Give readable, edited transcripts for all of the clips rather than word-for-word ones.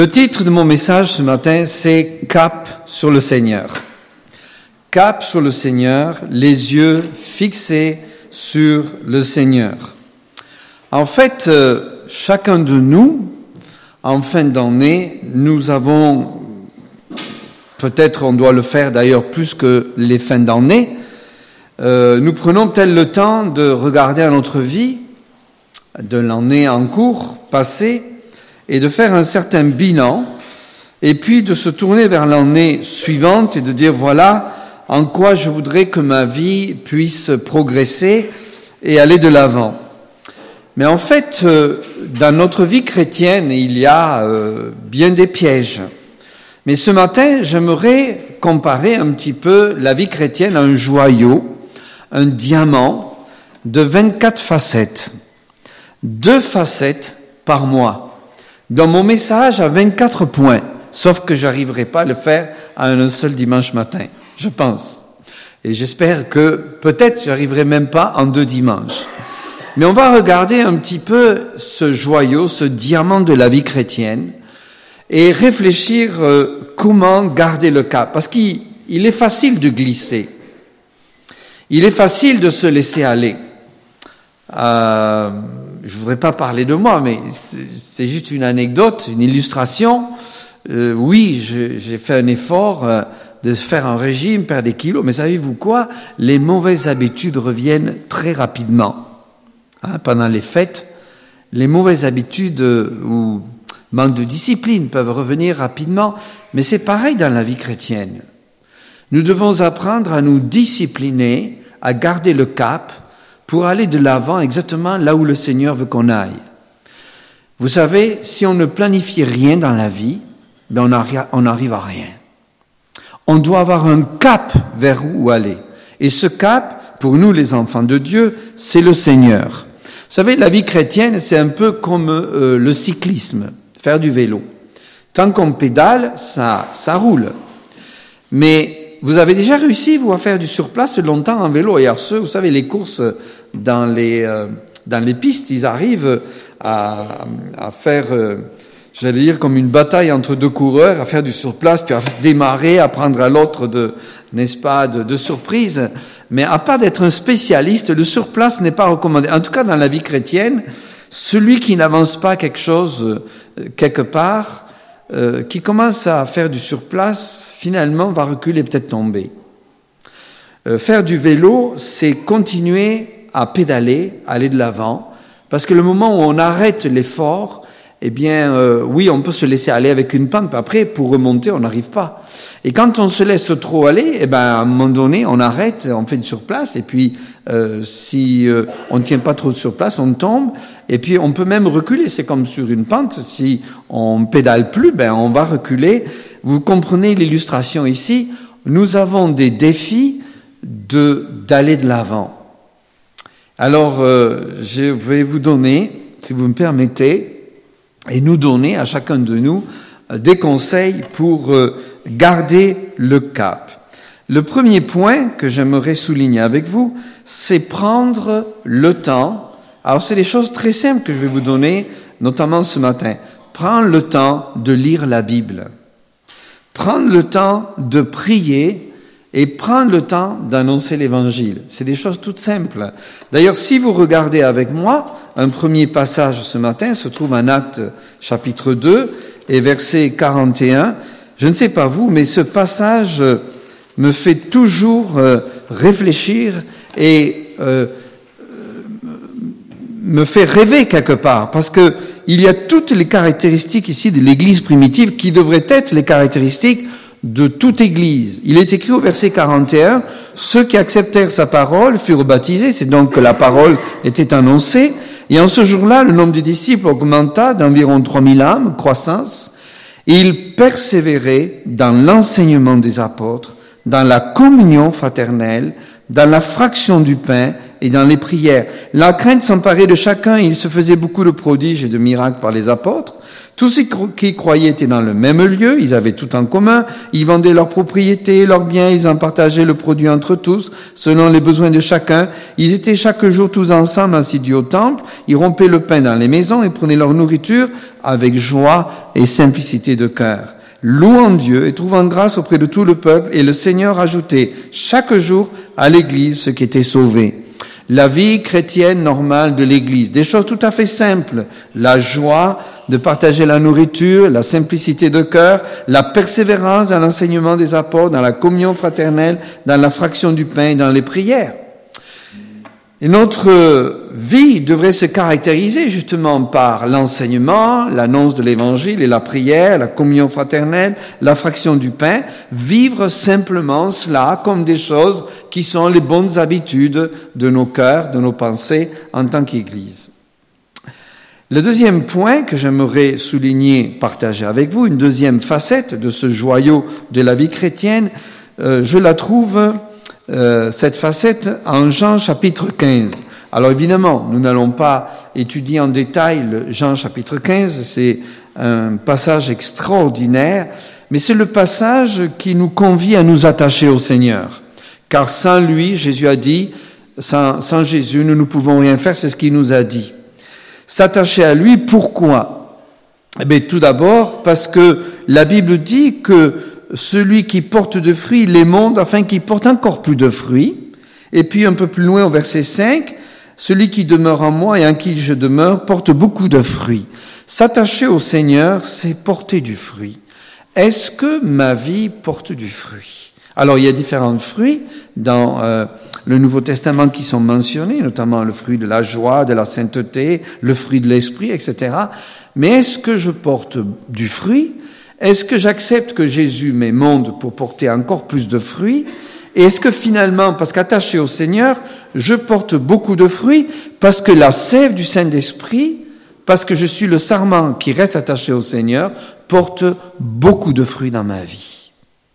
Le titre de mon message ce matin, c'est « Cap sur le Seigneur ». Cap sur le Seigneur, les yeux fixés sur le Seigneur. En fait, chacun de nous, en fin d'année, nous avons, peut-être on doit le faire d'ailleurs plus que les fins d'année, nous prenons tel le temps de regarder à notre vie, de l'année en cours, passée, et de faire un certain bilan, et puis de se tourner vers l'année suivante et de dire voilà en quoi je voudrais que ma vie puisse progresser et aller de l'avant. Mais en fait, dans notre vie chrétienne, il y a bien des pièges. Mais ce matin, j'aimerais comparer un petit peu la vie chrétienne à un joyau, un diamant de 24 facettes. 2 facettes par mois. Dans mon message à 24 points, sauf que j'arriverai pas à le faire à un seul dimanche matin, je pense. Et j'espère que peut-être j'arriverai même pas en 2 dimanches. Mais on va regarder un petit peu ce joyau, ce diamant de la vie chrétienne et réfléchir comment garder le cap. Parce qu'il est facile de glisser. Il est facile de se laisser aller. Je voudrais pas parler de moi, mais c'est juste une anecdote, une illustration. Oui, j'ai fait un effort de faire un régime, perdre des kilos, mais savez-vous quoi? Les mauvaises habitudes reviennent très rapidement. Pendant les fêtes, les mauvaises habitudes ou manque de discipline peuvent revenir rapidement, mais c'est pareil dans la vie chrétienne. Nous devons apprendre à nous discipliner, à garder le cap, pour aller de l'avant exactement là où le Seigneur veut qu'on aille. Vous savez, si on ne planifie rien dans la vie, on n'arrive à rien. On doit avoir un cap vers où aller. Et ce cap, pour nous les enfants de Dieu, c'est le Seigneur. Vous savez, la vie chrétienne, c'est un peu comme le cyclisme, faire du vélo. Tant qu'on pédale, ça roule. Mais vous avez déjà réussi, vous, à faire du surplace longtemps en vélo. Et alors vous savez, les courses dans les pistes, ils arrivent à faire, j'allais dire, comme une bataille entre 2 coureurs, à faire du surplace, puis à démarrer, à prendre à l'autre de surprise. Mais à part d'être un spécialiste, le surplace n'est pas recommandé. En tout cas, dans la vie chrétienne, celui qui n'avance pas quelque chose quelque part, qui commence à faire du surplace, finalement, va reculer, peut-être tomber. Faire du vélo, c'est continuer à pédaler, aller de l'avant, parce que le moment où on arrête l'effort, eh bien, oui, on peut se laisser aller avec une pente, mais après, pour remonter, on n'arrive pas. Et quand on se laisse trop aller, eh ben, à un moment donné, on arrête, on fait une surplace, et puis, si on ne tient pas trop de surplace, on tombe, et puis on peut même reculer. C'est comme sur une pente, si on pédale plus, ben, on va reculer. Vous comprenez l'illustration ici? Nous avons des défis d'aller de l'avant. Alors, je vais vous donner, si vous me permettez, et nous donner à chacun de nous des conseils pour garder le cap. Le premier point que j'aimerais souligner avec vous, c'est prendre le temps. Alors, c'est des choses très simples que je vais vous donner, notamment ce matin. Prendre le temps de lire la Bible. Prendre le temps de prier et prendre le temps d'annoncer l'Évangile. C'est des choses toutes simples. D'ailleurs, si vous regardez avec moi, un premier passage ce matin se trouve en Actes chapitre 2 et verset 41. Je ne sais pas vous, mais ce passage me fait toujours réfléchir et me fait rêver quelque part, parce que il y a toutes les caractéristiques ici de l'Église primitive qui devraient être les caractéristiques de toute Église. Il est écrit au verset 41, « Ceux qui acceptèrent sa parole furent baptisés », c'est donc que la parole était annoncée, et en ce jour-là, le nombre des disciples augmenta d'environ 3000 âmes, croissance, et ils persévéraient dans l'enseignement des apôtres, dans la communion fraternelle, dans la fraction du pain et dans les prières. La crainte s'emparait de chacun, et il se faisait beaucoup de prodiges et de miracles par les apôtres. Tous ceux qui croyaient étaient dans le même lieu, ils avaient tout en commun, ils vendaient leurs propriétés, leurs biens, ils en partageaient le produit entre tous, selon les besoins de chacun. Ils étaient chaque jour tous ensemble assidus au temple, ils rompaient le pain dans les maisons et prenaient leur nourriture avec joie et simplicité de cœur, louant Dieu et trouvant grâce auprès de tout le peuple, et le Seigneur ajoutait chaque jour à l'Église ceux qui étaient sauvés. La vie chrétienne normale de l'Église, des choses tout à fait simples, la joie de partager la nourriture, la simplicité de cœur, la persévérance dans l'enseignement des apôtres, dans la communion fraternelle, dans la fraction du pain et dans les prières. Et notre vie devrait se caractériser justement par l'enseignement, l'annonce de l'évangile et la prière, la communion fraternelle, la fraction du pain, vivre simplement cela comme des choses qui sont les bonnes habitudes de nos cœurs, de nos pensées en tant qu'Église. Le deuxième point que j'aimerais souligner, partager avec vous, une deuxième facette de ce joyau de la vie chrétienne, je la trouve cette facette en Jean chapitre 15. Alors évidemment, nous n'allons pas étudier en détail le Jean chapitre 15, c'est un passage extraordinaire, mais c'est le passage qui nous convie à nous attacher au Seigneur. Car sans lui, Jésus a dit, sans Jésus, nous ne pouvons rien faire, c'est ce qu'il nous a dit. S'attacher à lui, pourquoi? Eh bien, tout d'abord, parce que la Bible dit que celui qui porte de fruits, il les monte afin qu'il porte encore plus de fruits. Et puis un peu plus loin au verset 5, celui qui demeure en moi et en qui je demeure porte beaucoup de fruits. S'attacher au Seigneur, c'est porter du fruit. Est-ce que ma vie porte du fruit? Alors il y a différents fruits dans le Nouveau Testament qui sont mentionnés, notamment le fruit de la joie, de la sainteté, le fruit de l'esprit, etc. Mais est-ce que je porte du fruit? Est-ce que j'accepte que Jésus m'émonde pour porter encore plus de fruits? Et est-ce que finalement, parce qu'attaché au Seigneur, je porte beaucoup de fruits, parce que la sève du Saint-Esprit, parce que je suis le sarment qui reste attaché au Seigneur, porte beaucoup de fruits dans ma vie.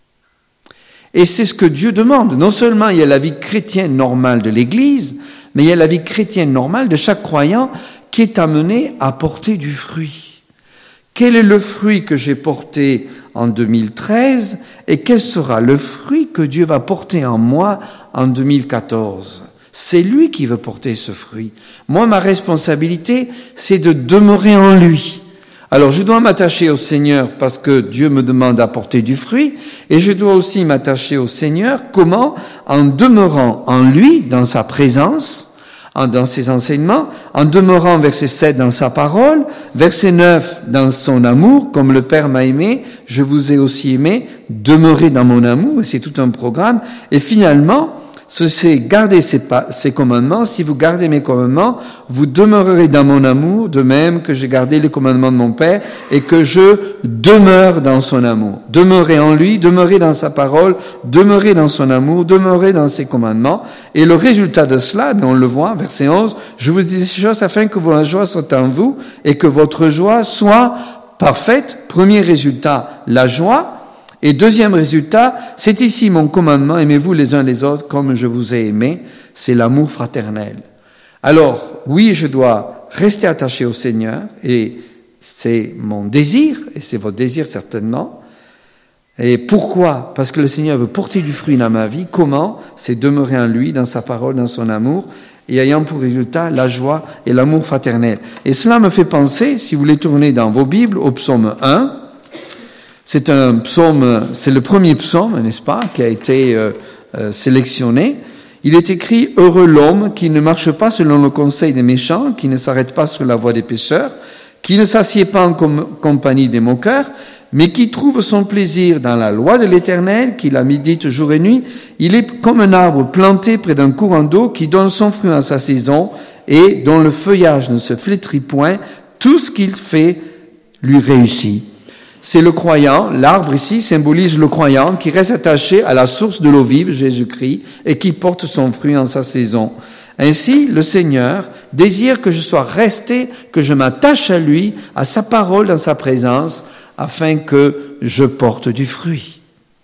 Et c'est ce que Dieu demande. Non seulement il y a la vie chrétienne normale de l'Église, mais il y a la vie chrétienne normale de chaque croyant qui est amené à porter du fruit. Quel est le fruit que j'ai porté en 2013 et quel sera le fruit que Dieu va porter en moi en 2014? C'est lui qui veut porter ce fruit. Moi, ma responsabilité, c'est de demeurer en lui. Alors, je dois m'attacher au Seigneur parce que Dieu me demande d'apporter du fruit, et je dois aussi m'attacher au Seigneur. Comment? En demeurant en lui, dans sa présence, dans ses enseignements, en demeurant, verset 7, dans sa parole, verset 9, dans son amour, comme le Père m'a aimé, je vous ai aussi aimé, demeurez dans mon amour, et c'est tout un programme, et finalement, c'est garder ses commandements. Si vous gardez mes commandements, vous demeurerez dans mon amour, de même que j'ai gardé les commandements de mon Père et que je demeure dans son amour. Demeurez en lui, demeurez dans sa parole, demeurez dans son amour, demeurez dans ses commandements. Et le résultat de cela, on le voit, verset 11, je vous dis ces choses afin que votre joie soit en vous et que votre joie soit parfaite. Premier résultat, la joie. Et deuxième résultat, c'est ici mon commandement, aimez-vous les uns les autres comme je vous ai aimé, c'est l'amour fraternel. Alors, oui, je dois rester attaché au Seigneur, et c'est mon désir, et c'est votre désir certainement. Et pourquoi? Parce que le Seigneur veut porter du fruit dans ma vie. Comment? C'est demeurer en lui, dans sa parole, dans son amour, et ayant pour résultat la joie et l'amour fraternel. Et cela me fait penser, si vous voulez tourner dans vos Bibles, au psaume 1, c'est un psaume, c'est le premier psaume, n'est-ce pas, qui a été sélectionné. Il est écrit « Heureux l'homme qui ne marche pas selon le conseil des méchants, qui ne s'arrête pas sur la voie des pécheurs, qui ne s'assied pas en compagnie des moqueurs, mais qui trouve son plaisir dans la loi de l'Éternel, qui la médite jour et nuit. Il est comme un arbre planté près d'un courant d'eau, qui donne son fruit à sa saison, et dont le feuillage ne se flétrit point. Tout ce qu'il fait lui réussit. » C'est le croyant, l'arbre ici symbolise le croyant qui reste attaché à la source de l'eau vive, Jésus-Christ, et qui porte son fruit en sa saison. Ainsi, le Seigneur désire que je sois resté, que je m'attache à lui, à sa parole, dans sa présence, afin que je porte du fruit.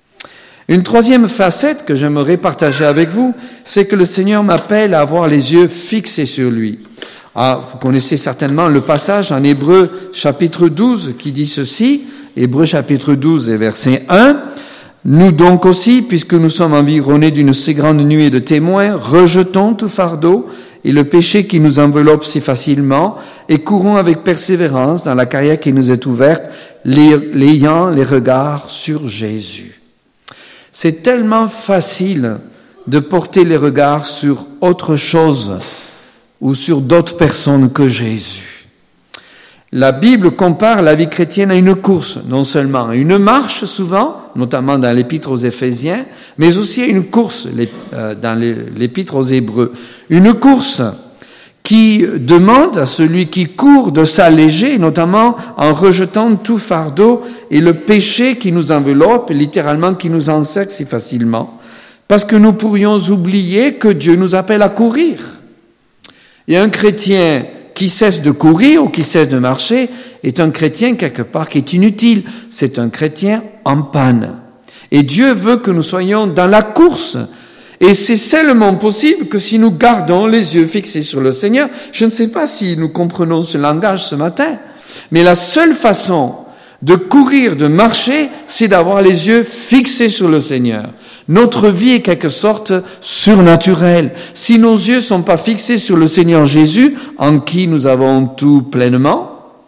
Une troisième facette que j'aimerais partager avec vous, c'est que le Seigneur m'appelle à avoir les yeux fixés sur lui. Vous connaissez certainement le passage en Hébreux chapitre 12 qui dit ceci, Hébreux chapitre 12 et verset 1. Nous donc aussi, puisque nous sommes environnés d'une si grande nuée de témoins, rejetons tout fardeau et le péché qui nous enveloppe si facilement et courons avec persévérance dans la carrière qui nous est ouverte, l'ayant les regards sur Jésus. C'est tellement facile de porter les regards sur autre chose ou sur d'autres personnes que Jésus. La Bible compare la vie chrétienne à une course, non seulement à une marche souvent, notamment dans l'épître aux Éphésiens, mais aussi à une course dans l'épître aux Hébreux. Une course qui demande à celui qui court de s'alléger, notamment en rejetant tout fardeau et le péché qui nous enveloppe, littéralement qui nous encercle si facilement, parce que nous pourrions oublier que Dieu nous appelle à courir. Et un chrétien qui cesse de courir ou qui cesse de marcher est un chrétien quelque part qui est inutile. C'est un chrétien en panne. Et Dieu veut que nous soyons dans la course. Et c'est seulement possible que si nous gardons les yeux fixés sur le Seigneur. Je ne sais pas si nous comprenons ce langage ce matin, mais la seule façon de courir, de marcher, c'est d'avoir les yeux fixés sur le Seigneur. Notre vie est quelque sorte surnaturelle. Si nos yeux ne sont pas fixés sur le Seigneur Jésus, en qui nous avons tout pleinement,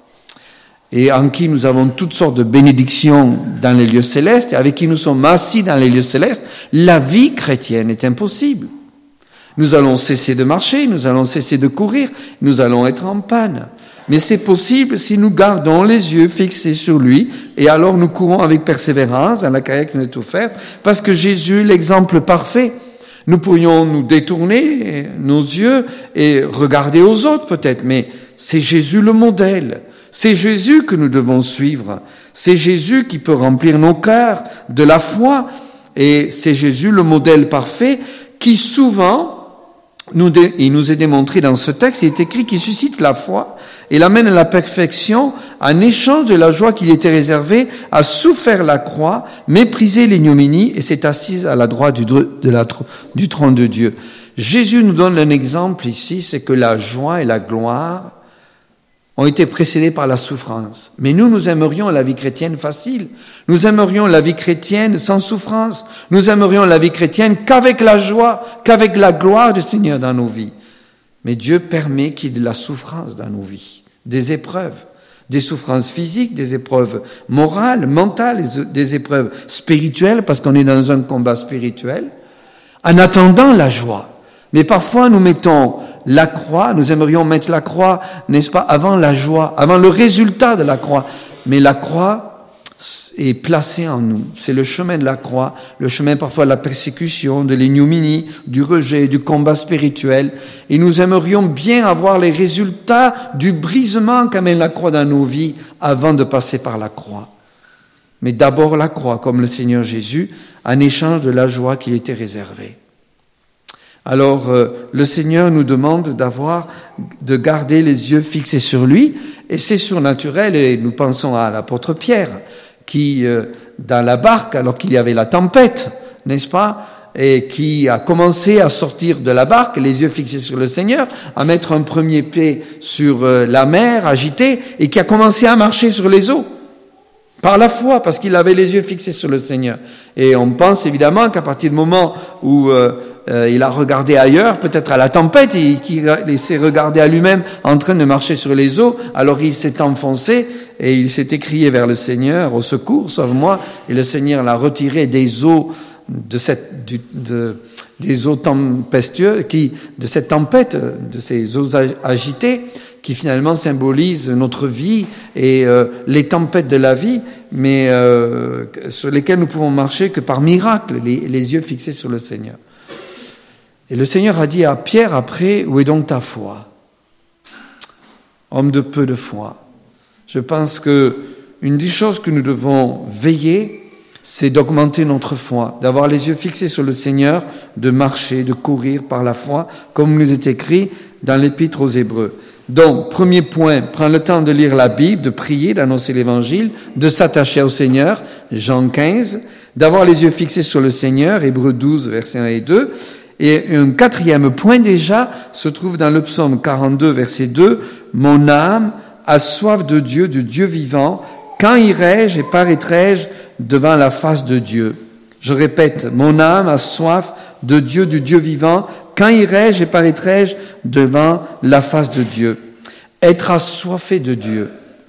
et en qui nous avons toutes sortes de bénédictions dans les lieux célestes, et avec qui nous sommes assis dans les lieux célestes, la vie chrétienne est impossible. Nous allons cesser de marcher, nous allons cesser de courir, nous allons être en panne. Mais c'est possible si nous gardons les yeux fixés sur lui, et alors nous courons avec persévérance dans la carrière qui nous est offerte, parce que Jésus est l'exemple parfait. Nous pourrions nous détourner nos yeux et regarder aux autres peut-être, mais c'est Jésus le modèle. C'est Jésus que nous devons suivre. C'est Jésus qui peut remplir nos cœurs de la foi, et c'est Jésus le modèle parfait qui souvent, il nous est démontré dans ce texte, il est écrit qu'il suscite la foi et l'amène à la perfection en échange de la joie qui lui était réservée, a souffert la croix, méprisé l'ignominie et s'est assise à la droite du trône de Dieu. Jésus nous donne un exemple ici, c'est que la joie et la gloire ont été précédées par la souffrance. Mais nous aimerions la vie chrétienne facile. Nous aimerions la vie chrétienne sans souffrance. Nous aimerions la vie chrétienne qu'avec la joie, qu'avec la gloire du Seigneur dans nos vies. Mais Dieu permet qu'il y ait de la souffrance dans nos vies, des épreuves, des souffrances physiques, des épreuves morales, mentales, des épreuves spirituelles, parce qu'on est dans un combat spirituel, en attendant la joie. Mais parfois, nous mettons la croix, nous aimerions mettre la croix, n'est-ce pas, avant la joie, avant le résultat de la croix. Mais la croix est placée en nous. C'est le chemin de la croix, le chemin parfois de la persécution, de l'ignominie, du rejet, du combat spirituel. Et nous aimerions bien avoir les résultats du brisement qu'amène la croix dans nos vies avant de passer par la croix. Mais d'abord la croix, comme le Seigneur Jésus, en échange de la joie qui lui était réservée. Alors, le Seigneur nous demande de garder les yeux fixés sur lui, et c'est surnaturel, et nous pensons à l'apôtre Pierre, qui, dans la barque, alors qu'il y avait la tempête, n'est-ce pas, et qui a commencé à sortir de la barque, les yeux fixés sur le Seigneur, à mettre un premier pied sur la mer agitée, et qui a commencé à marcher sur les eaux, par la foi, parce qu'il avait les yeux fixés sur le Seigneur. Et on pense évidemment qu'à partir du moment où il a regardé ailleurs, peut-être à la tempête, et qu'il s'est regardé à lui-même en train de marcher sur les eaux, alors il s'est enfoncé et il s'est écrié vers le Seigneur, au secours, sauve-moi, et le Seigneur l'a retiré des eaux des eaux tempestueuses, de cette tempête, de ces eaux agitées, qui finalement symbolisent notre vie et les tempêtes de la vie, mais sur lesquelles nous pouvons marcher que par miracle, les yeux fixés sur le Seigneur. Et le Seigneur a dit à Pierre après, où est donc ta foi? Homme de peu de foi. Je pense que une des choses que nous devons veiller, c'est d'augmenter notre foi, d'avoir les yeux fixés sur le Seigneur, de marcher, de courir par la foi, comme il nous est écrit dans l'Épître aux Hébreux. Donc, premier point, prends le temps de lire la Bible, de prier, d'annoncer l'Évangile, de s'attacher au Seigneur, Jean 15, d'avoir les yeux fixés sur le Seigneur, Hébreux 12, versets 1 et 2, Et un quatrième point déjà se trouve dans le psaume 42, verset 2. « Mon âme a soif de Dieu vivant. Quand irai-je et paraîtrai-je devant la face de Dieu ?» Je répète, mon âme a soif de Dieu vivant. Quand irai-je et paraîtrai-je devant la face de Dieu? Être assoiffé de Dieu.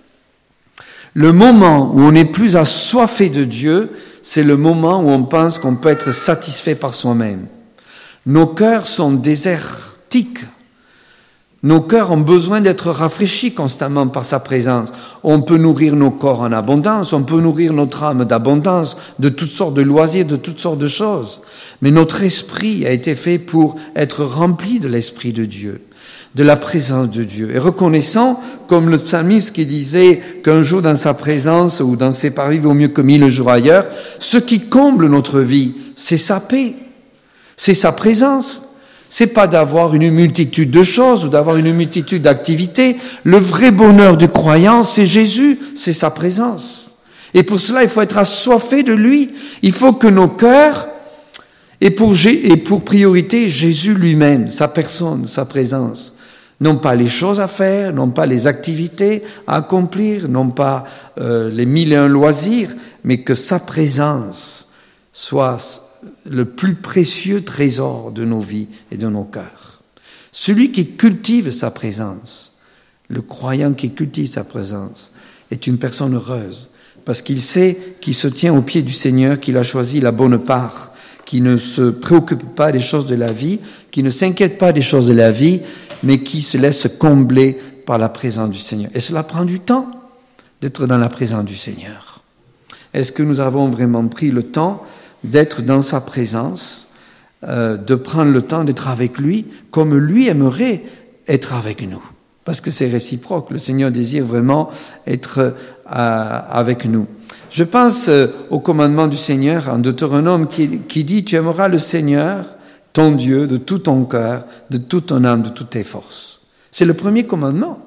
Le moment où on n'est plus assoiffé de Dieu, c'est le moment où on pense qu'on peut être satisfait par soi-même. Nos cœurs sont désertiques. Nos cœurs ont besoin d'être rafraîchis constamment par sa présence. On peut nourrir nos corps en abondance, on peut nourrir notre âme d'abondance, de toutes sortes de loisirs, de toutes sortes de choses. Mais notre esprit a été fait pour être rempli de l'Esprit de Dieu, de la présence de Dieu. Et reconnaissant, comme le psalmiste qui disait qu'un jour dans sa présence ou dans ses paris vaut mieux que 1000 jours ailleurs, ce qui comble notre vie, c'est sa paix, c'est sa présence. C'est pas d'avoir une multitude de choses ou d'avoir une multitude d'activités. Le vrai bonheur du croyant, c'est Jésus, c'est sa présence. Et pour cela, il faut être assoiffé de lui. Il faut que nos cœurs aient pour priorité Jésus lui-même, sa personne, sa présence. Non pas les choses à faire, non pas les activités à accomplir, non pas les 1001 loisirs, mais que sa présence soit le plus précieux trésor de nos vies et de nos cœurs. Celui qui cultive sa présence, le croyant qui cultive sa présence, est une personne heureuse, parce qu'il sait qu'il se tient au pied du Seigneur, qu'il a choisi la bonne part, qui ne se préoccupe pas des choses de la vie, qui ne s'inquiète pas des choses de la vie, mais qui se laisse combler par la présence du Seigneur. Et cela prend du temps d'être dans la présence du Seigneur. Est-ce que nous avons vraiment pris le temps d'être dans sa présence, de prendre le temps d'être avec lui, comme lui aimerait être avec nous. Parce que c'est réciproque, le Seigneur désire vraiment être avec nous. Je pense au commandement du Seigneur en Deutéronome qui dit « Tu aimeras le Seigneur, ton Dieu, de tout ton cœur, de toute ton âme, de toutes tes forces. » C'est le premier commandement.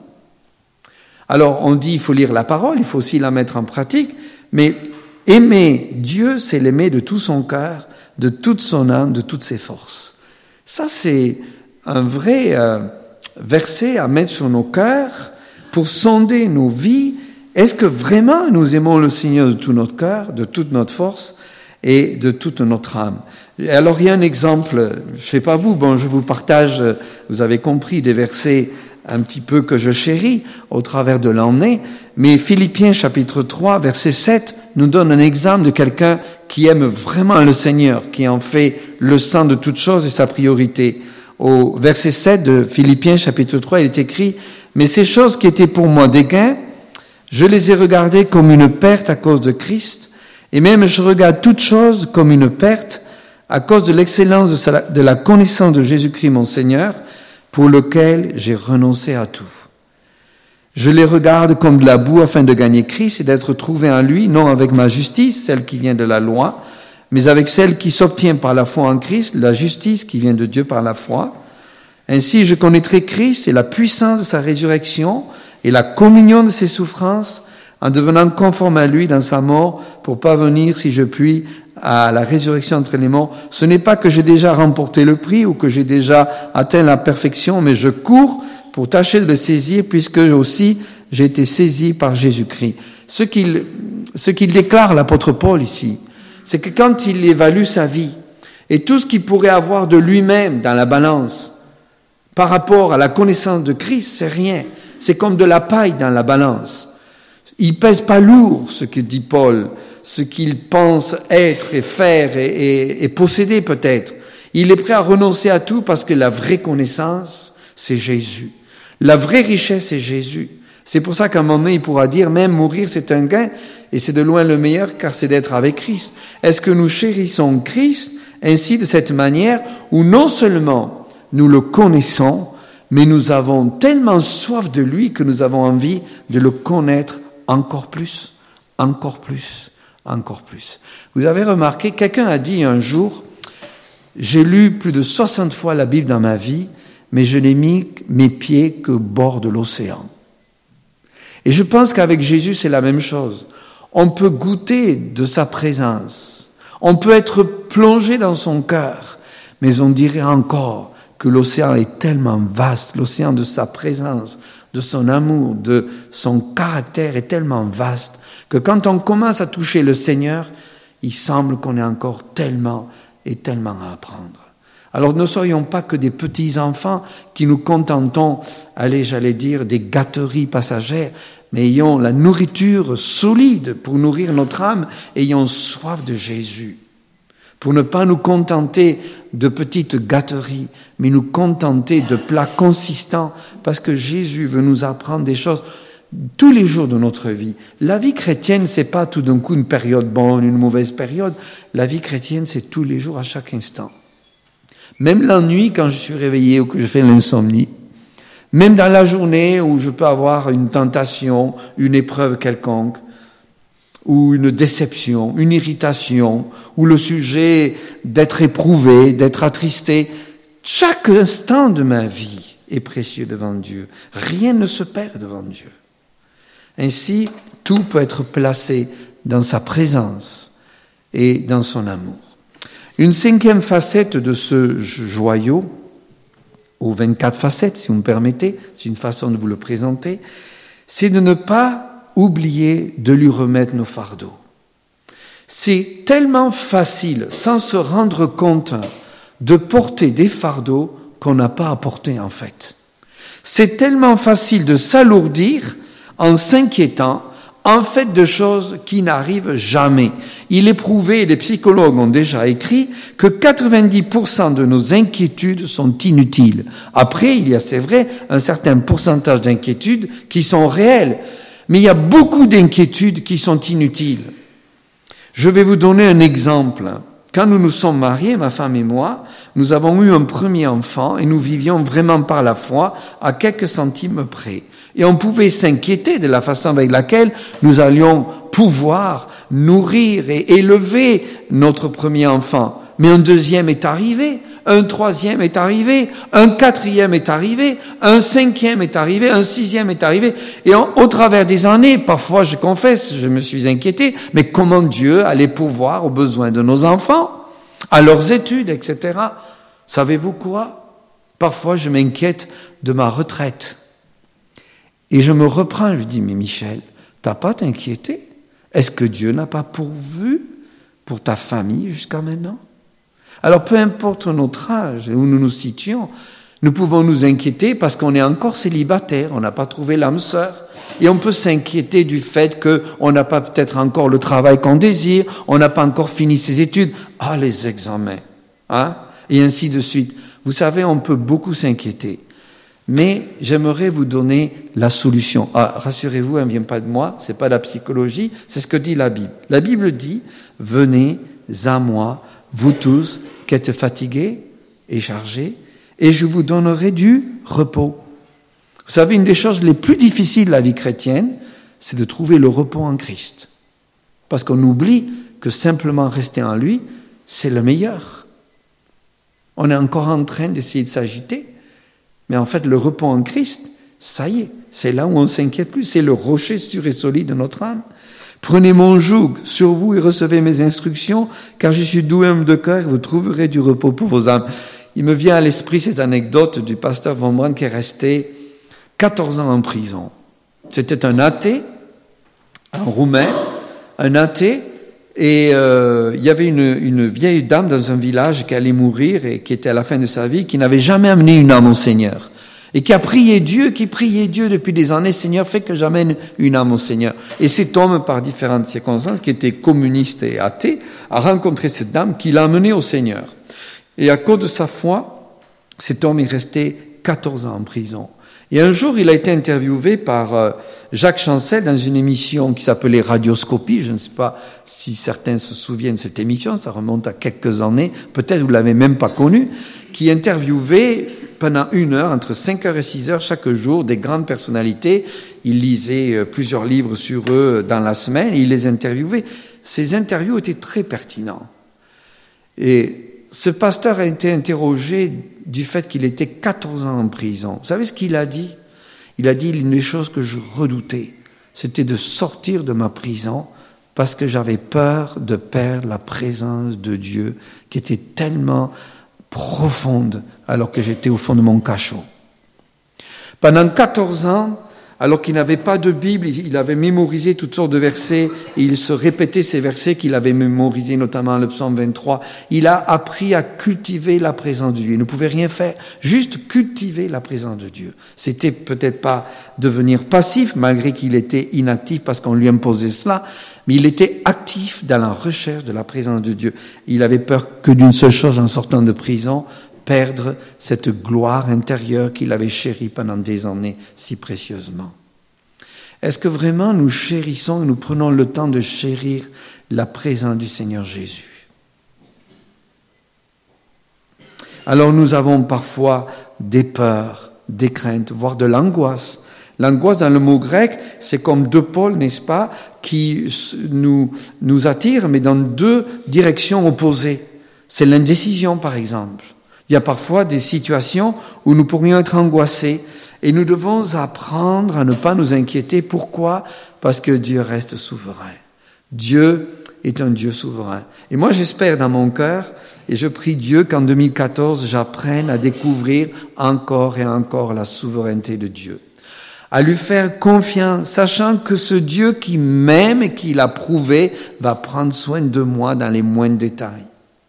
Alors on dit il faut lire la parole, il faut aussi la mettre en pratique, mais aimer Dieu, c'est l'aimer de tout son cœur, de toute son âme, de toutes ses forces. Ça, c'est un vrai verset à mettre sur nos cœurs pour sonder nos vies. Est-ce que vraiment nous aimons le Seigneur de tout notre cœur, de toute notre force et de toute notre âme? Et alors, il y a un exemple, je sais pas vous, je vous partage, vous avez compris, des versets un petit peu que je chéris au travers de l'année, mais Philippiens chapitre 3, verset 7, nous donne un exemple de quelqu'un qui aime vraiment le Seigneur, qui en fait le centre de toute chose et sa priorité. Au verset 7 de Philippiens chapitre 3, il est écrit « Mais ces choses qui étaient pour moi des gains, je les ai regardées comme une perte à cause de Christ, et même je regarde toutes choses comme une perte à cause de l'excellence de la connaissance de Jésus-Christ mon Seigneur, pour lequel j'ai renoncé à tout. Je les regarde comme de la boue afin de gagner Christ et d'être trouvé en lui, non avec ma justice, celle qui vient de la loi, mais avec celle qui s'obtient par la foi en Christ, la justice qui vient de Dieu par la foi. Ainsi, je connaîtrai Christ et la puissance de sa résurrection et la communion de ses souffrances, en devenant conforme à lui dans sa mort, pour parvenir, si je puis, à la résurrection entre les morts. Ce n'est pas que j'ai déjà remporté le prix ou que j'ai déjà atteint la perfection, mais je cours pour tâcher de le saisir, puisque aussi j'ai été saisi par Jésus-Christ. Ce qu'il déclare l'apôtre Paul ici, c'est que quand il évalue sa vie et tout ce qu'il pourrait avoir de lui-même dans la balance par rapport à la connaissance de Christ, c'est rien. C'est comme de la paille dans la balance. Il pèse pas lourd, ce que dit Paul, ce qu'il pense être et faire et posséder peut-être. Il est prêt à renoncer à tout parce que la vraie connaissance, c'est Jésus. La vraie richesse, c'est Jésus. C'est pour ça qu'à un moment donné, il pourra dire, même mourir, c'est un gain, et c'est de loin le meilleur, car c'est d'être avec Christ. Est-ce que nous chérissons Christ ainsi de cette manière, où non seulement nous le connaissons, mais nous avons tellement soif de lui que nous avons envie de le connaître encore plus, encore plus, encore plus. Vous avez remarqué, quelqu'un a dit un jour, j'ai lu plus de 60 fois la Bible dans ma vie, mais je n'ai mis mes pieds qu'au bord de l'océan. Et je pense qu'avec Jésus, c'est la même chose. On peut goûter de sa présence. On peut être plongé dans son cœur. Mais on dirait encore que l'océan est tellement vaste, l'océan de sa présence, de son amour, de son caractère est tellement vaste que quand on commence à toucher le Seigneur, il semble qu'on ait encore tellement et tellement à apprendre. Alors ne soyons pas que des petits enfants qui nous contentons, j'allais dire, des gâteries passagères, mais ayons la nourriture solide pour nourrir notre âme, ayons soif de Jésus. Pour ne pas nous contenter de petites gâteries, mais nous contenter de plats consistants, parce que Jésus veut nous apprendre des choses tous les jours de notre vie. La vie chrétienne, c'est pas tout d'un coup une période bonne, une mauvaise période. La vie chrétienne, c'est tous les jours, à chaque instant. Même la nuit, quand je suis réveillé ou que je fais l'insomnie, même dans la journée où je peux avoir une tentation, une épreuve quelconque, ou une déception, une irritation, ou le sujet d'être éprouvé, d'être attristé, chaque instant de ma vie est précieux devant Dieu. Rien ne se perd devant Dieu. Ainsi, tout peut être placé dans sa présence et dans son amour. Une cinquième facette de ce joyau, aux 24 facettes, si vous me permettez, c'est une façon de vous le présenter, c'est de ne pas oublier de lui remettre nos fardeaux. C'est tellement facile, sans se rendre compte, de porter des fardeaux qu'on n'a pas à porter en fait. C'est tellement facile de s'alourdir en s'inquiétant, en fait de choses qui n'arrivent jamais. Il est prouvé, les psychologues ont déjà écrit, que 90% de nos inquiétudes sont inutiles. Après, il y a, c'est vrai, un certain pourcentage d'inquiétudes qui sont réelles. Mais il y a beaucoup d'inquiétudes qui sont inutiles. Je vais vous donner un exemple. Quand nous nous sommes mariés, ma femme et moi, nous avons eu un premier enfant et nous vivions vraiment par la foi à quelques centimes près. Et on pouvait s'inquiéter de la façon avec laquelle nous allions pouvoir nourrir et élever notre premier enfant. Mais un deuxième est arrivé, un troisième est arrivé, un quatrième est arrivé, un cinquième est arrivé, un sixième est arrivé. Et au travers des années, parfois, je confesse, je me suis inquiété, mais comment Dieu allait pourvoir aux besoins de nos enfants, à leurs études, etc. Savez-vous quoi? Parfois, je m'inquiète de ma retraite. Et je me reprends, je dis, mais Michel, t'as pas à t'inquiéter? Est-ce que Dieu n'a pas pourvu pour ta famille jusqu'à maintenant? Alors, peu importe notre âge et où nous nous situons, nous pouvons nous inquiéter parce qu'on est encore célibataire, on n'a pas trouvé l'âme sœur. Et on peut s'inquiéter du fait qu'on n'a pas peut-être encore le travail qu'on désire, on n'a pas encore fini ses études. Ah, les examens, hein? Et ainsi de suite. Vous savez, on peut beaucoup s'inquiéter. Mais j'aimerais vous donner la solution. Ah, rassurez-vous, elle ne vient pas de moi, c'est pas la psychologie, c'est ce que dit la Bible. La Bible dit, venez à moi, vous tous qui êtes fatigués et chargés, et je vous donnerai du repos. Vous savez, une des choses les plus difficiles de la vie chrétienne, c'est de trouver le repos en Christ. Parce qu'on oublie que simplement rester en lui, c'est le meilleur. On est encore en train d'essayer de s'agiter, mais en fait, le repos en Christ, ça y est, c'est là où on ne s'inquiète plus, c'est le rocher sûr et solide de notre âme. Prenez mon joug sur vous et recevez mes instructions, car je suis doux et humble de cœur, vous trouverez du repos pour vos âmes. Il me vient à l'esprit cette anecdote du pasteur Van Brandt qui est resté 14 ans en prison. C'était un athée, un Roumain, un athée, et il y avait une vieille dame dans un village qui allait mourir et qui était à la fin de sa vie, qui n'avait jamais amené une âme au Seigneur. Et qui priait Dieu depuis des années, Seigneur, fais que j'amène une âme au Seigneur. Et cet homme, par différentes circonstances, qui était communiste et athée, a rencontré cette dame qui l'a amené au Seigneur. Et à cause de sa foi, cet homme est resté 14 ans en prison. Et un jour, il a été interviewé par Jacques Chancel dans une émission qui s'appelait Radioscopie. Je ne sais pas si certains se souviennent de cette émission, ça remonte à quelques années, peut-être vous ne l'avez même pas connue, qui interviewait pendant 1 heure, entre 5h et 6h chaque jour, des grandes personnalités. Il lisait plusieurs livres sur eux dans la semaine, et il les interviewait. Ces interviews étaient très pertinents. Et ce pasteur a été interrogé du fait qu'il était 14 ans en prison. Vous savez ce qu'il a dit? Il a dit une des choses que je redoutais, c'était de sortir de ma prison parce que j'avais peur de perdre la présence de Dieu qui était tellement profonde alors que j'étais au fond de mon cachot. Pendant 14 ans, alors qu'il n'avait pas de Bible, il avait mémorisé toutes sortes de versets, et il se répétait ces versets qu'il avait mémorisés, notamment le psaume 23. Il a appris à cultiver la présence de Dieu. Il ne pouvait rien faire, juste cultiver la présence de Dieu. C'était peut-être pas devenir passif, malgré qu'il était inactif parce qu'on lui imposait cela, mais il était actif dans la recherche de la présence de Dieu. Il avait peur que d'une seule chose en sortant de prison, perdre cette gloire intérieure qu'il avait chérie pendant des années si précieusement. Est-ce que vraiment nous chérissons et nous prenons le temps de chérir la présence du Seigneur Jésus? Alors nous avons parfois des peurs, des craintes, voire de l'angoisse. L'angoisse dans le mot grec, c'est comme deux pôles, n'est-ce pas, qui nous attirent, mais dans deux directions opposées. C'est l'indécision, par exemple. Il y a parfois des situations où nous pourrions être angoissés et nous devons apprendre à ne pas nous inquiéter. Pourquoi? Parce que Dieu reste souverain. Dieu est un Dieu souverain. Et moi, j'espère dans mon cœur, et je prie Dieu qu'en 2014, j'apprenne à découvrir encore et encore la souveraineté de Dieu. À lui faire confiance, sachant que ce Dieu qui m'aime et qui l'a prouvé va prendre soin de moi dans les moindres détails.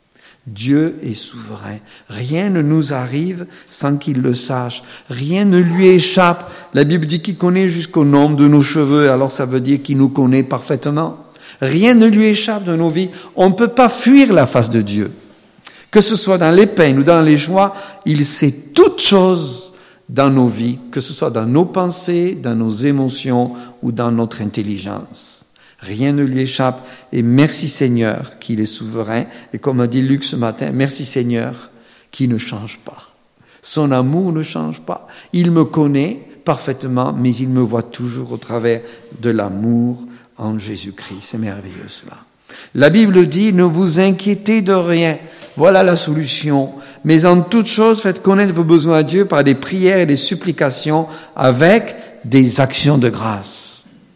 Dieu est souverain. Rien ne nous arrive sans qu'il le sache. Rien ne lui échappe. La Bible dit qu'il connaît jusqu'au nombre de nos cheveux, alors ça veut dire qu'il nous connaît parfaitement. Rien ne lui échappe de nos vies. On ne peut pas fuir la face de Dieu. Que ce soit dans les peines ou dans les joies, il sait toutes choses dans nos vies, que ce soit dans nos pensées, dans nos émotions ou dans notre intelligence. Rien ne lui échappe. Et merci Seigneur qu'il est souverain. Et comme a dit Luc ce matin, merci Seigneur qui ne change pas. Son amour ne change pas. Il me connaît parfaitement, mais il me voit toujours au travers de l'amour en Jésus-Christ. C'est merveilleux cela. La Bible dit, ne vous inquiétez de rien. Voilà la solution. Mais en toute chose, faites connaître vos besoins à Dieu par des prières et des supplications avec des actions de grâce.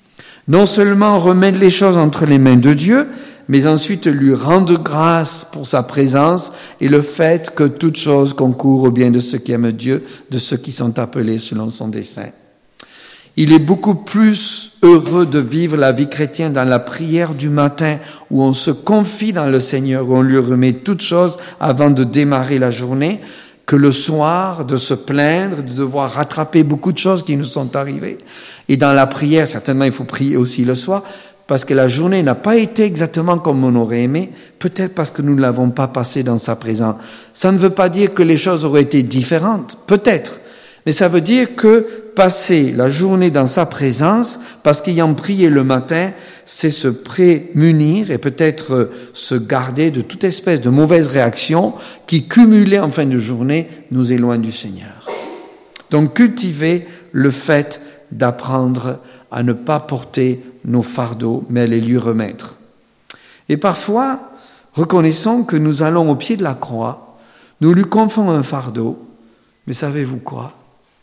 Non seulement remettre les choses entre les mains de Dieu, mais ensuite lui rendre grâce pour sa présence et le fait que toute chose concourt au bien de ceux qui aiment Dieu, de ceux qui sont appelés selon son dessein. Il est beaucoup plus heureux de vivre la vie chrétienne dans la prière du matin où on se confie dans le Seigneur, où on lui remet toutes choses avant de démarrer la journée, que le soir de se plaindre, de devoir rattraper beaucoup de choses qui nous sont arrivées. Et dans la prière, certainement, il faut prier aussi le soir, parce que la journée n'a pas été exactement comme on aurait aimé, peut-être parce que nous ne l'avons pas passée dans sa présence. Ça ne veut pas dire que les choses auraient été différentes, peut-être, mais ça veut dire que passer la journée dans sa présence, parce qu'ayant prié le matin, c'est se prémunir et peut-être se garder de toute espèce de mauvaise réaction qui, cumulées en fin de journée, nous éloignent du Seigneur. Donc cultiver le fait d'apprendre à ne pas porter nos fardeaux, mais à les lui remettre. Et parfois, reconnaissons que nous allons au pied de la croix, nous lui confions un fardeau, mais savez-vous quoi?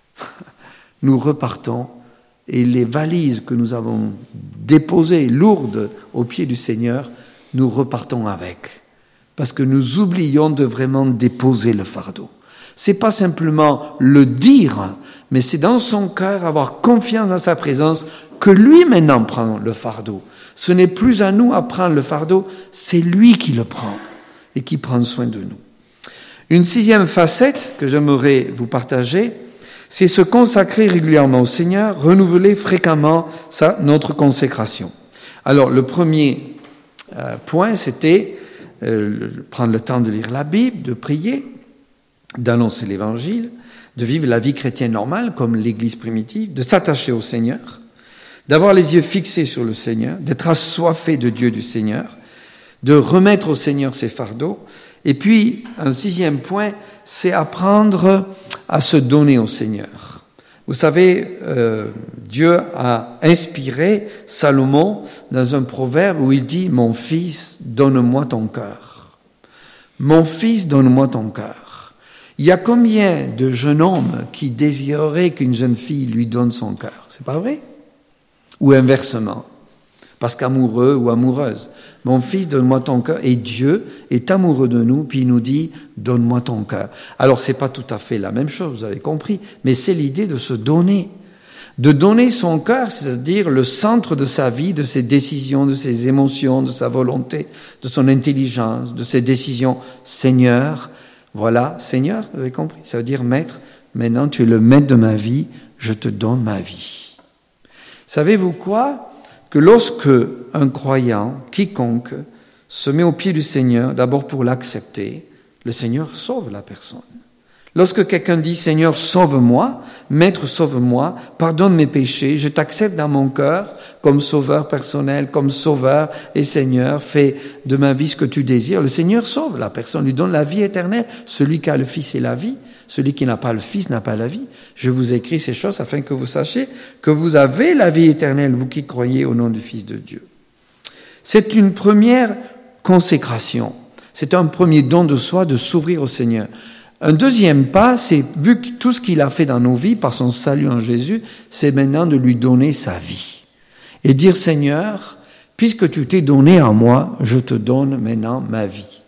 Nous repartons et les valises que nous avons déposées lourdes au pied du Seigneur, nous repartons avec. Parce que nous oublions de vraiment déposer le fardeau. C'est pas simplement le dire, mais c'est dans son cœur avoir confiance dans sa présence que lui maintenant prend le fardeau. Ce n'est plus à nous à prendre le fardeau, c'est lui qui le prend et qui prend soin de nous. Une sixième facette que j'aimerais vous partager, c'est se consacrer régulièrement au Seigneur, renouveler fréquemment notre consécration. Alors, le premier point, c'était prendre le temps de lire la Bible, de prier, d'annoncer l'Évangile, de vivre la vie chrétienne normale, comme l'Église primitive, de s'attacher au Seigneur, d'avoir les yeux fixés sur le Seigneur, d'être assoiffé de Dieu du Seigneur, de remettre au Seigneur ses fardeaux. Et puis, un sixième point, c'est apprendre à se donner au Seigneur. Vous savez, Dieu a inspiré Salomon dans un proverbe où il dit « Mon fils, donne-moi ton cœur. Mon fils, donne-moi ton cœur. » Il y a combien de jeunes hommes qui désireraient qu'une jeune fille lui donne son cœur? C'est pas vrai? Ou inversement? parce qu'amoureux ou amoureuse. Mon fils, donne-moi ton cœur. Et Dieu est amoureux de nous, puis il nous dit, donne-moi ton cœur. Alors, c'est pas tout à fait la même chose, vous avez compris, mais c'est l'idée de se donner. De donner son cœur, c'est-à-dire le centre de sa vie, de ses décisions, de ses émotions, de sa volonté, de son intelligence, de ses décisions. Seigneur, voilà, Seigneur, vous avez compris, ça veut dire maître, maintenant tu es le maître de ma vie, je te donne ma vie. Savez-vous quoi? Que lorsque un croyant, quiconque, se met au pied du Seigneur, d'abord pour l'accepter, le Seigneur sauve la personne. Lorsque quelqu'un dit « Seigneur, sauve-moi, Maître, sauve-moi, pardonne mes péchés, je t'accepte dans mon cœur comme sauveur personnel, comme sauveur et Seigneur, fais de ma vie ce que tu désires », le Seigneur sauve la personne, lui donne la vie éternelle. Celui qui a le Fils est la vie, celui qui n'a pas le Fils n'a pas la vie. Je vous écris ces choses afin que vous sachiez que vous avez la vie éternelle, vous qui croyez au nom du Fils de Dieu. C'est une première consécration, c'est un premier don de soi de s'ouvrir au Seigneur. Un deuxième pas, c'est, vu que tout ce qu'il a fait dans nos vies par son salut en Jésus, c'est maintenant de lui donner sa vie. Et dire, Seigneur, puisque tu t'es donné à moi, je te donne maintenant ma vie.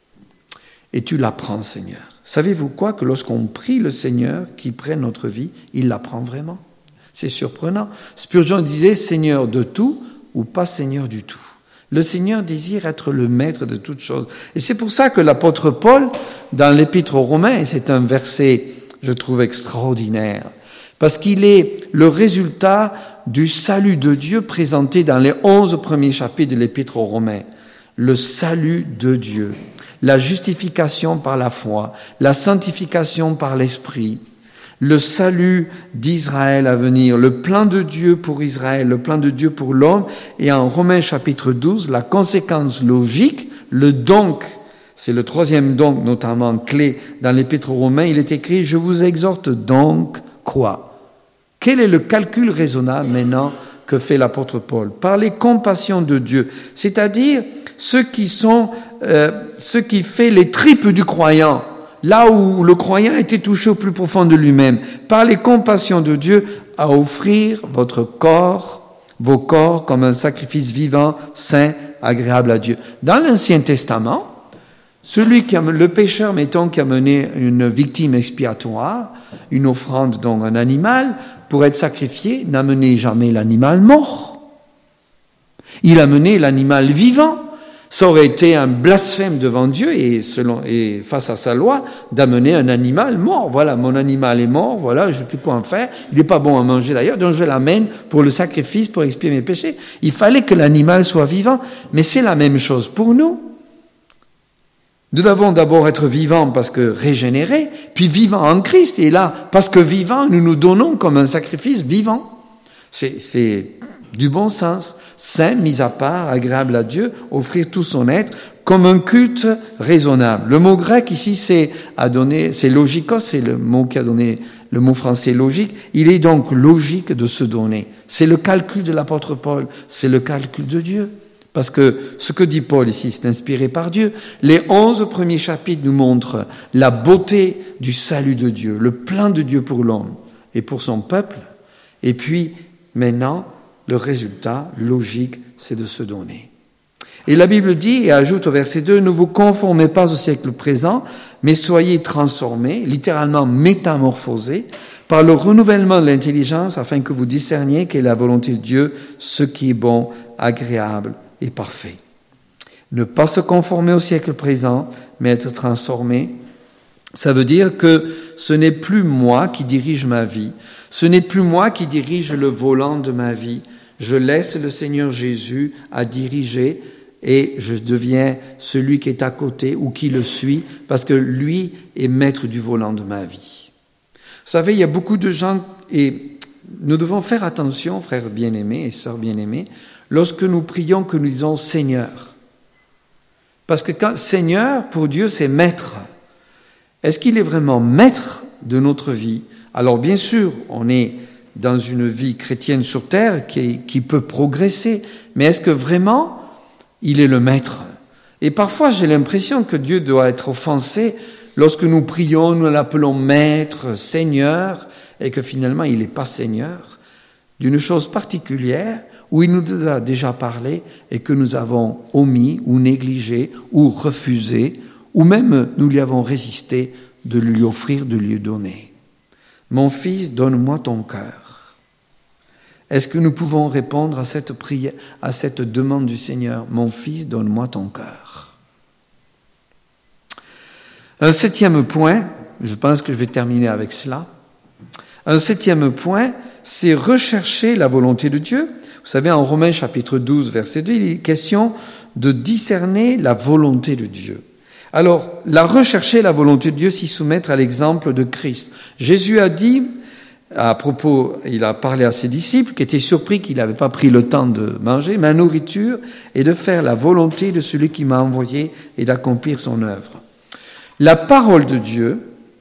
Et tu la prends, Seigneur. Savez-vous quoi? Que lorsqu'on prie le Seigneur qui prenne notre vie, il la prend vraiment. C'est surprenant. Spurgeon disait, Seigneur de tout ou pas Seigneur du tout. Le Seigneur désire être le maître de toutes choses. Et c'est pour ça que l'apôtre Paul, dans l'Épître aux Romains, et c'est un verset, je trouve, extraordinaire, parce qu'il est le résultat du salut de Dieu présenté dans les 11 premiers chapitres de l'Épître aux Romains. Le salut de Dieu, la justification par la foi, la sanctification par l'Esprit, le salut d'Israël à venir, le plan de Dieu pour Israël, le plan de Dieu pour l'homme, et en Romains chapitre 12, la conséquence logique, le donc, c'est le troisième donc notamment clé dans l'Épître aux Romains, il est écrit « Je vous exhorte donc quoi ?» Quel est le calcul raisonnable maintenant que fait l'apôtre Paul? Par les compassions de Dieu, c'est-à-dire ce qui fait les tripes du croyant, là où le croyant était touché au plus profond de lui-même, par les compassions de Dieu, à offrir vos corps comme un sacrifice vivant, saint, agréable à Dieu. Dans l'Ancien Testament, le pécheur, mettons, qui a mené une victime expiatoire, une offrande, donc un animal, pour être sacrifié, n'amenait jamais l'animal mort. Il a mené l'animal vivant. Ça aurait été un blasphème devant Dieu et face à sa loi d'amener un animal mort. Voilà, mon animal est mort, voilà, je ne sais plus quoi en faire. Il n'est pas bon à manger d'ailleurs, donc je l'amène pour le sacrifice, pour expier mes péchés. Il fallait que l'animal soit vivant, mais c'est la même chose pour nous. Nous devons d'abord être vivants parce que régénérés, puis vivants en Christ. Et là, parce que vivants, nous nous donnons comme un sacrifice vivant. C'est du bon sens, saint, mis à part, agréable à Dieu, offrir tout son être comme un culte raisonnable. Le mot grec ici, c'est logikos, c'est le mot qui a donné le mot français logique. Il est donc logique de se donner. C'est le calcul de l'apôtre Paul, c'est le calcul de Dieu. Parce que ce que dit Paul ici, c'est inspiré par Dieu. Les 11 premiers chapitres nous montrent la beauté du salut de Dieu, le plan de Dieu pour l'homme et pour son peuple. Et puis, maintenant, le résultat logique, c'est de se donner. Et la Bible dit, et ajoute au verset 2, « Ne vous conformez pas au siècle présent, mais soyez transformés, littéralement métamorphosés, par le renouvellement de l'intelligence, afin que vous discerniez quelle est la volonté de Dieu, ce qui est bon, agréable et parfait. » Ne pas se conformer au siècle présent, mais être transformé, ça veut dire que ce n'est plus moi qui dirige ma vie, ce n'est plus moi qui dirige le volant de ma vie. Je laisse le Seigneur Jésus à diriger et je deviens celui qui est à côté ou qui le suit parce que lui est maître du volant de ma vie. Vous savez, il y a beaucoup de gens et nous devons faire attention, frères bien-aimés et sœurs bien-aimés, lorsque nous prions que nous disons Seigneur. Parce que quand Seigneur, pour Dieu, c'est maître. Est-ce qu'il est vraiment maître de notre vie? Alors bien sûr, on est dans une vie chrétienne sur terre qui peut progresser, mais est-ce que vraiment il est le maître? Et parfois j'ai l'impression que Dieu doit être offensé lorsque nous prions, nous l'appelons maître, Seigneur, et que finalement il n'est pas Seigneur, d'une chose particulière où il nous a déjà parlé et que nous avons omis ou négligé ou refusé, ou même nous lui avons résisté de lui offrir, de lui donner. Mon fils, donne-moi ton cœur. Est-ce que nous pouvons répondre à cette prière, à cette demande du Seigneur? Mon fils, donne-moi ton cœur. Un 7e point, je pense que je vais terminer avec cela. Un 7e point, c'est rechercher la volonté de Dieu. Vous savez, en Romains chapitre 12, verset 2, il est question de discerner la volonté de Dieu. Alors, rechercher la volonté de Dieu, s'y soumettre à l'exemple de Christ. Jésus a dit, il a parlé à ses disciples qui étaient surpris qu'il n'avait pas pris le temps de manger ma nourriture et de faire la volonté de celui qui m'a envoyé et d'accomplir son œuvre. La parole de Dieu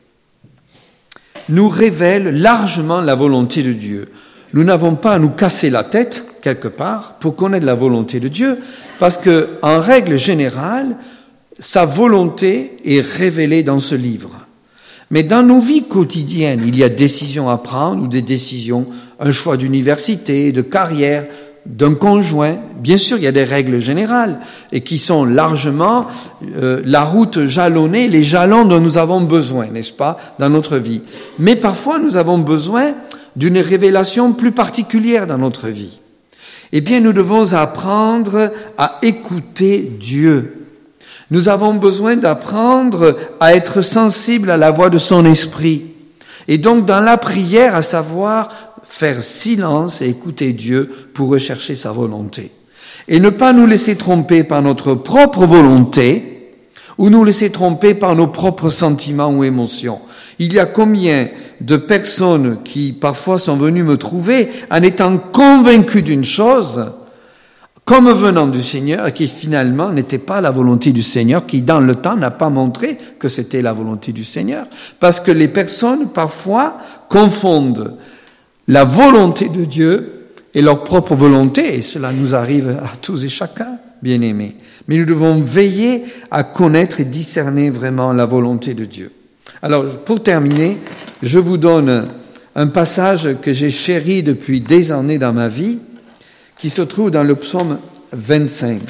nous révèle largement la volonté de Dieu. Nous n'avons pas à nous casser la tête, quelque part, pour connaître la volonté de Dieu, parce que, en règle générale, sa volonté est révélée dans ce livre. Mais dans nos vies quotidiennes, il y a des décisions à prendre, ou des décisions, un choix d'université, de carrière, d'un conjoint. Bien sûr, il y a des règles générales, et qui sont largement la route jalonnée, les jalons dont nous avons besoin, n'est-ce pas, dans notre vie. Mais parfois, nous avons besoin d'une révélation plus particulière dans notre vie. Eh bien, nous devons apprendre à écouter Dieu. Nous avons besoin d'apprendre à être sensibles à la voix de son esprit. Et donc, dans la prière, à savoir faire silence et écouter Dieu pour rechercher sa volonté. Et ne pas nous laisser tromper par notre propre volonté ou nous laisser tromper par nos propres sentiments ou émotions. Il y a combien de personnes qui parfois sont venues me trouver en étant convaincues d'une chose, comme venant du Seigneur, et qui finalement n'était pas la volonté du Seigneur, qui dans le temps n'a pas montré que c'était la volonté du Seigneur. Parce que les personnes parfois confondent la volonté de Dieu et leur propre volonté, et cela nous arrive à tous et chacun, bien-aimés. Mais nous devons veiller à connaître et discerner vraiment la volonté de Dieu. Alors, pour terminer, je vous donne un passage que j'ai chéri depuis des années dans ma vie, qui se trouve dans le psaume 25.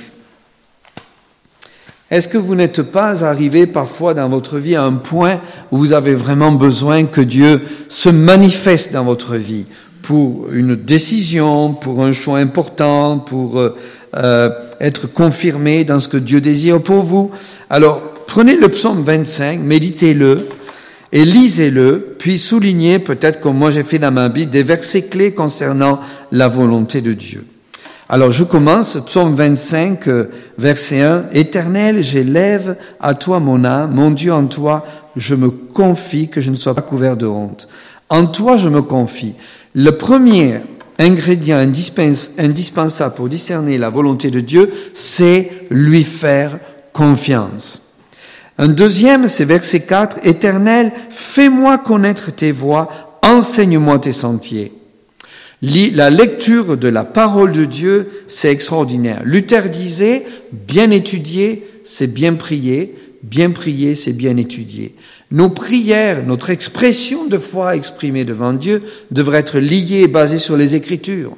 Est-ce que vous n'êtes pas arrivé parfois dans votre vie à un point où vous avez vraiment besoin que Dieu se manifeste dans votre vie pour une décision, pour un choix important, pour être confirmé dans ce que Dieu désire pour vous? Alors, prenez le psaume 25, méditez-le et lisez-le, puis soulignez, peut-être comme moi j'ai fait dans ma Bible, des versets clés concernant la volonté de Dieu. Alors je commence, psaume 25, verset 1. « Éternel, j'élève à toi mon âme, mon Dieu, en toi je me confie, que je ne sois pas couvert de honte. En toi je me confie. » Le premier ingrédient indispensable pour discerner la volonté de Dieu, c'est lui faire confiance. Un deuxième, c'est verset 4. « Éternel, fais-moi connaître tes voies, enseigne-moi tes sentiers. » La lecture de la parole de Dieu, c'est extraordinaire. Luther disait, bien étudier, c'est bien prier, c'est bien étudier. Nos prières, notre expression de foi exprimée devant Dieu devrait être liée et basée sur les Écritures.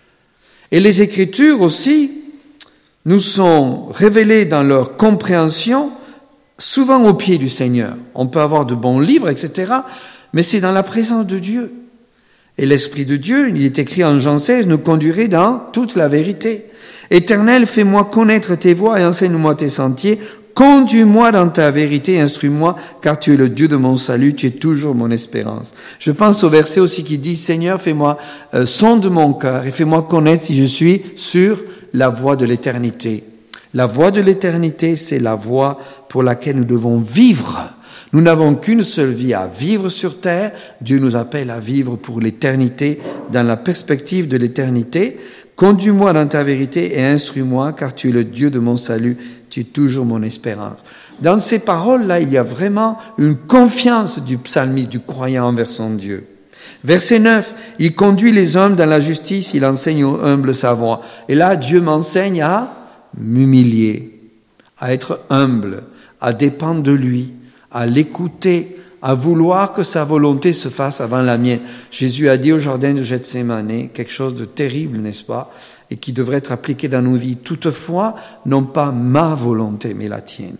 Et les Écritures aussi nous sont révélées dans leur compréhension, souvent au pied du Seigneur. On peut avoir de bons livres, etc., mais c'est dans la présence de Dieu. Et l'Esprit de Dieu, il est écrit en Jean 16, nous conduirait dans toute la vérité. Éternel, fais-moi connaître tes voies et enseigne-moi tes sentiers. Conduis-moi dans ta vérité, instruis-moi, car tu es le Dieu de mon salut, tu es toujours mon espérance. Je pense au verset aussi qui dit, Seigneur, fais-moi sonde mon cœur et fais-moi connaître si je suis sur la voie de l'éternité. La voie de l'éternité, c'est la voie pour laquelle nous devons vivre. Nous n'avons qu'une seule vie à vivre sur terre. Dieu nous appelle à vivre pour l'éternité, dans la perspective de l'éternité. Conduis-moi dans ta vérité et instruis-moi, car tu es le Dieu de mon salut, tu es toujours mon espérance. Dans ces paroles-là, il y a vraiment une confiance du psalmiste, du croyant envers son Dieu. Verset 9, il conduit les hommes dans la justice, il enseigne aux humbles sa voie. Et là, Dieu m'enseigne à m'humilier, à être humble, à dépendre de lui, à l'écouter, à vouloir que sa volonté se fasse avant la mienne. Jésus a dit au jardin de Gethsémani quelque chose de terrible, n'est-ce pas? et qui devrait être appliquée dans nos vies. Toutefois, non pas ma volonté, mais la tienne.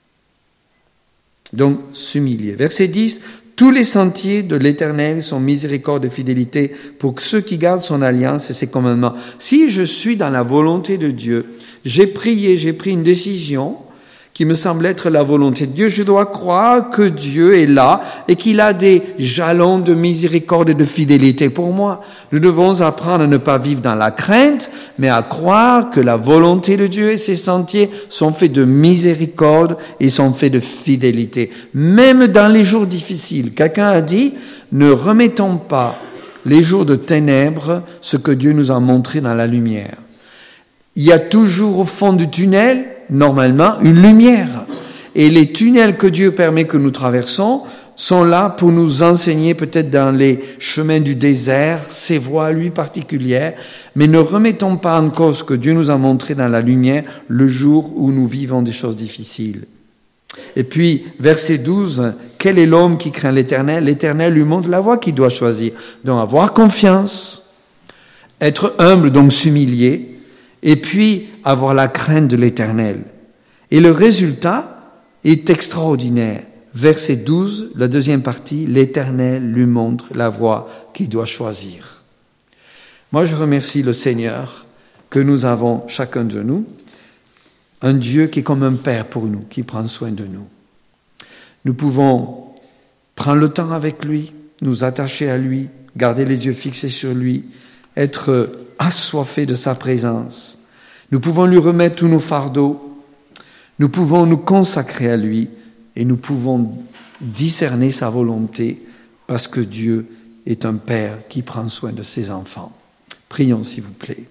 Donc, s'humilier. Verset 10, « Tous les sentiers de l'Éternel sont miséricorde et fidélité pour ceux qui gardent son alliance et ses commandements. » Si je suis dans la volonté de Dieu, j'ai prié, j'ai pris une décision qui me semble être la volonté de Dieu, je dois croire que Dieu est là et qu'il a des jalons de miséricorde et de fidélité pour moi. Nous devons apprendre à ne pas vivre dans la crainte, mais à croire que la volonté de Dieu et ses sentiers sont faits de miséricorde et sont faits de fidélité. Même dans les jours difficiles, quelqu'un a dit, ne remettons pas les jours de ténèbres ce que Dieu nous a montré dans la lumière. Il y a toujours au fond du tunnel, normalement, une lumière. Et les tunnels que Dieu permet que nous traversons sont là pour nous enseigner peut-être dans les chemins du désert, ses voies lui particulières, mais ne remettons pas en cause ce que Dieu nous a montré dans la lumière le jour où nous vivons des choses difficiles. Et puis, verset 12, « Quel est l'homme qui craint l'Éternel ? L'Éternel lui montre la voie qu'il doit choisir. » Donc, avoir confiance, être humble, donc s'humilier, et puis avoir la crainte de l'Éternel. Et le résultat est extraordinaire. Verset 12, la deuxième partie, l'Éternel lui montre la voie qu'il doit choisir. Moi, je remercie le Seigneur que nous avons, chacun de nous, un Dieu qui est comme un Père pour nous, qui prend soin de nous. Nous pouvons prendre le temps avec lui, nous attacher à lui, garder les yeux fixés sur lui, être assoiffés de sa présence. Nous pouvons lui remettre tous nos fardeaux. Nous pouvons nous consacrer à lui et nous pouvons discerner sa volonté parce que Dieu est un Père qui prend soin de ses enfants. Prions, s'il vous plaît.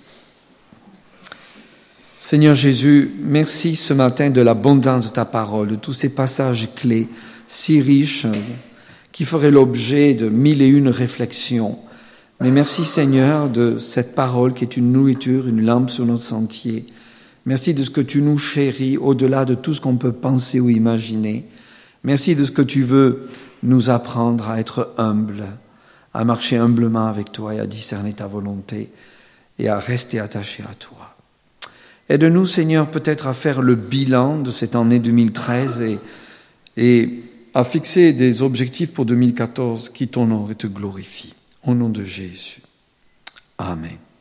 Seigneur Jésus, merci ce matin de l'abondance de ta parole, de tous ces passages clés si riches qui feraient l'objet de 1001 réflexions. Mais merci Seigneur de cette parole qui est une nourriture, une lampe sur notre sentier. Merci de ce que tu nous chéris au-delà de tout ce qu'on peut penser ou imaginer. Merci de ce que tu veux nous apprendre à être humbles, à marcher humblement avec toi et à discerner ta volonté et à rester attachés à toi. Aide-nous Seigneur peut-être à faire le bilan de cette année 2013 et à fixer des objectifs pour 2014 qui t'honorent et te glorifient. Au nom de Jésus. Amen.